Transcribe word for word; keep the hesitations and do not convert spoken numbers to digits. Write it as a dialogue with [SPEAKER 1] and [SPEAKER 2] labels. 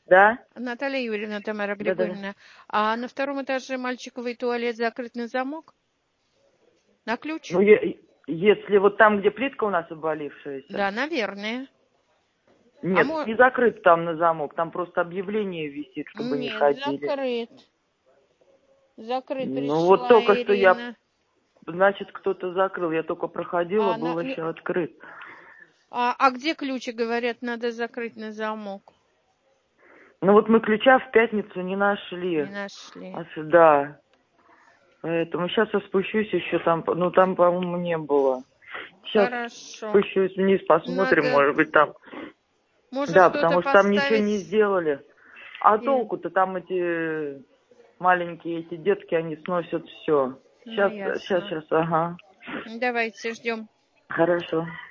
[SPEAKER 1] Да?
[SPEAKER 2] Наталья Юрьевна, Тамара
[SPEAKER 1] Да-да-да.
[SPEAKER 2] Григорьевна. А на втором этаже мальчиковый туалет закрыт на замок? На ключ?
[SPEAKER 1] Ну, я, если вот там, где плитка у нас обвалившаяся.
[SPEAKER 2] Да, наверное.
[SPEAKER 1] Нет,
[SPEAKER 2] А
[SPEAKER 1] не закрыт там на замок, там просто объявление висит, чтобы не
[SPEAKER 2] Нет,
[SPEAKER 1] ходили.
[SPEAKER 2] закрыт. Закрыт,
[SPEAKER 1] Ну
[SPEAKER 2] пришла
[SPEAKER 1] вот только
[SPEAKER 2] Ирина.
[SPEAKER 1] что я, значит, кто-то закрыл, я только проходила,
[SPEAKER 2] А,
[SPEAKER 1] был
[SPEAKER 2] на,
[SPEAKER 1] еще открыт.
[SPEAKER 2] а, а где ключи, говорят, надо закрыть на замок?
[SPEAKER 1] Ну вот мы ключа в пятницу не нашли.
[SPEAKER 2] Не нашли.
[SPEAKER 1] А сюда. Поэтому сейчас я спущусь еще там, ну там, по-моему, не было. Сейчас
[SPEAKER 2] Хорошо.
[SPEAKER 1] спущусь вниз, посмотрим,
[SPEAKER 2] Надо...
[SPEAKER 1] может быть, там.
[SPEAKER 2] Может,
[SPEAKER 1] Да,
[SPEAKER 2] что-то
[SPEAKER 1] потому что там ничего
[SPEAKER 2] поставить...
[SPEAKER 1] не сделали. А
[SPEAKER 2] И...
[SPEAKER 1] толку-то там эти маленькие эти детки, они сносят все.
[SPEAKER 2] Ну,
[SPEAKER 1] Сейчас,
[SPEAKER 2] ясно.
[SPEAKER 1] сейчас, сейчас, ага.
[SPEAKER 2] Давайте ждем.
[SPEAKER 1] Хорошо.